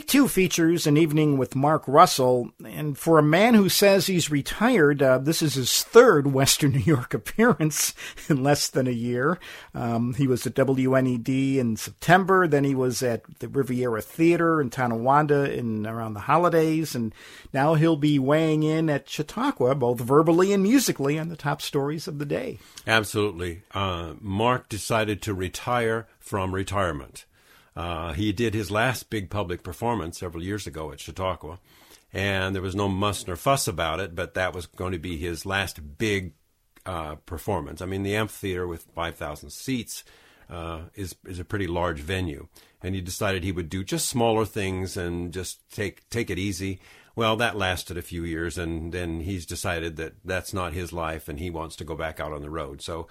2 features an evening with Mark Russell, and for a man who says he's retired, this is his 3rd Western New York appearance in less than a year. He was at WNED in September, then he was at the Riviera Theater in Tonawanda around the holidays, and now he'll be weighing in at Chautauqua, both verbally and musically, on the top stories of the day. Absolutely. Mark decided to retire from retirement. He did his last big public performance several years ago at Chautauqua, and there was no muss nor fuss about it, but that was going to be his last big performance. I mean, the amphitheater with 5,000 seats is a pretty large venue, and he decided he would do just smaller things and just take it easy. Well, that lasted a few years, and then he's decided that that's not his life, and he wants to go back out on the road. So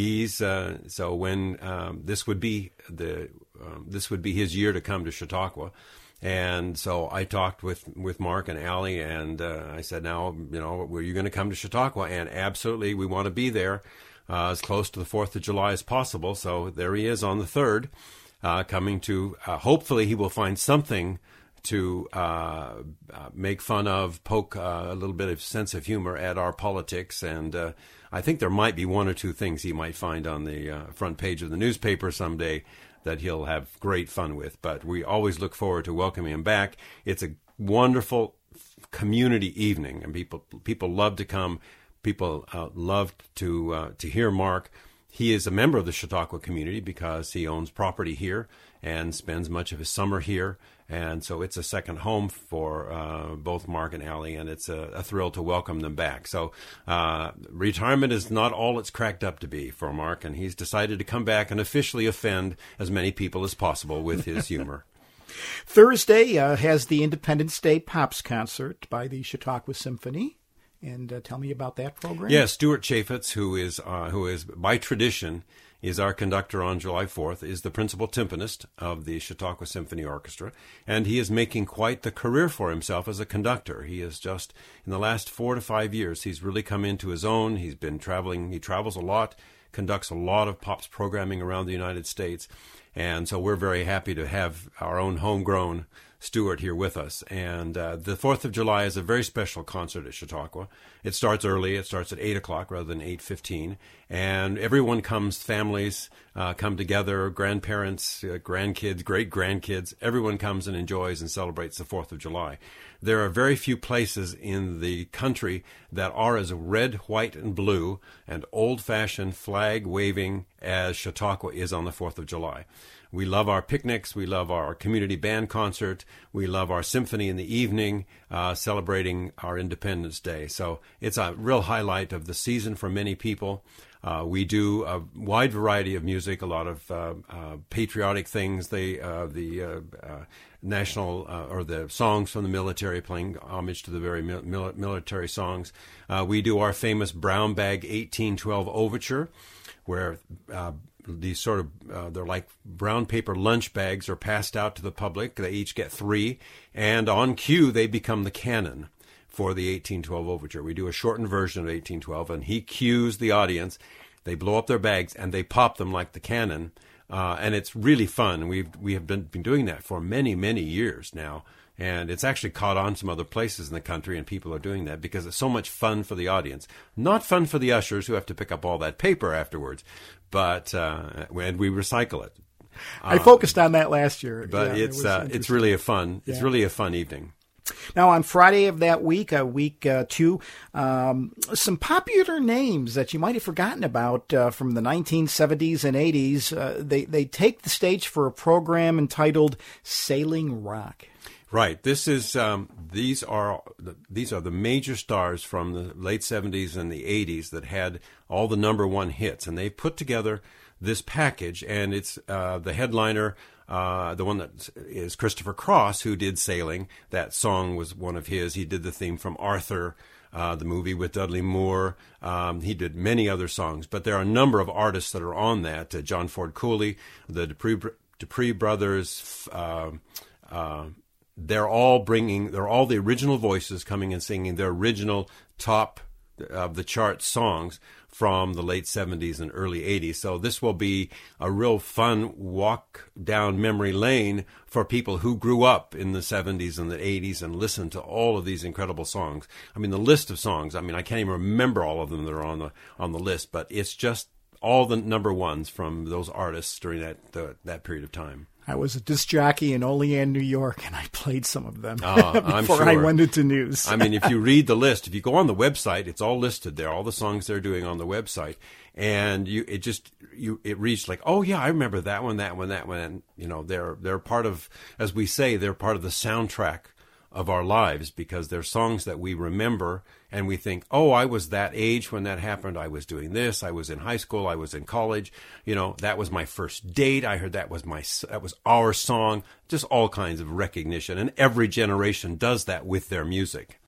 this would be his year to come to Chautauqua, and so I talked with Mark and Allie, and I said, now, were you going to come to Chautauqua? And absolutely, we want to be there as close to the 4th of July as possible. So there he is on the 3rd, coming to. Hopefully, he will find something to make fun of, poke a little bit of sense of humor at our politics. And I think there might be 1 or 2 things he might find on the front page of the newspaper someday that he'll have great fun with. But we always look forward to welcoming him back. It's a wonderful community evening, and people love to come. People love to hear Mark. He is a member of the Chautauqua community because he owns property here and spends much of his summer here. And so it's a second home for both Mark and Allie, and it's a thrill to welcome them back. So retirement is not all it's cracked up to be for Mark, and he's decided to come back and officially offend as many people as possible with his humor. Thursday has the Independence Day Pops concert by the Chautauqua Symphony. And tell me about that program. Yeah, Stuart Chaffetz, who is by tradition is our conductor on July 4th, is the principal timpanist of the Chautauqua Symphony Orchestra, and he is making quite the career for himself as a conductor. He is just, in the last 4 to 5 years, he's really come into his own. He's been traveling. He travels a lot, conducts a lot of pops programming around the United States, and so we're very happy to have our own homegrown Stuart here with us. And the 4th of July is a very special concert at Chautauqua. It starts early. It starts at 8 o'clock rather than 8:15. And everyone comes, families come together, grandparents, grandkids, great-grandkids. Everyone comes and enjoys and celebrates the 4th of July. There are very few places in the country that are as red, white, and blue and old-fashioned flag-waving as Chautauqua is on the 4th of July. We love our picnics. We love our community band concert. We love our symphony in the evening, celebrating our Independence Day. So it's a real highlight of the season for many people. We do a wide variety of music, a lot of patriotic things. The national or the songs from the military, playing homage to the very military songs. We do our famous Brown Bag 1812 Overture, where these sort of, they're like brown paper lunch bags are passed out to the public. They each get 3, and on cue, they become the canon for the 1812 Overture. We do a shortened version of 1812, and he cues the audience. They blow up their bags, and they pop them like the cannon, and it's really fun. We have been doing that for many, many years now, and it's actually caught on some other places in the country, and people are doing that because it's so much fun for the audience. Not fun for the ushers who have to pick up all that paper afterwards, but and we recycle it. I focused on that last year, but yeah, it's really a fun evening. Now, on Friday of that week, week 2, some popular names that you might have forgotten about from the 1970s and 80s. They take the stage for a program entitled Sailing Rock. Right. This is these are the major stars from the late 70s and the 80s that had all the number 1 hits, and they put together this package, and it's the headliner. The one that is Christopher Cross, who did Sailing. That song was one of his. He did the theme from Arthur, the movie with Dudley Moore. He did many other songs, but there are a number of artists that are on that. John Ford Cooley, the Dupree brothers. They're all the original voices coming and singing their original top of the chart songs from the late 70s and early 80s. So this will be a real fun walk down memory lane for people who grew up in the 70s and the 80s and listened to all of these incredible songs. I mean, the list of songs, I mean, I can't even remember all of them that are on the list, but it's just all the number ones from those artists during that period of time. I was a disc jockey in Olean, New York, and I played some of them I'm before sure. I went into news. I mean, if you read the list, if you go on the website, it's all listed there, all the songs they're doing on the website. And it reads like, oh yeah, I remember that one. And, you know, they're part of, as we say, they're part of the soundtrack of our lives, because they're songs that we remember and we think, oh, I was that age when that happened. I was doing this. I was in high school. I was in college. You know, that was my first date. I heard that was our song. Just all kinds of recognition. And every generation does that with their music.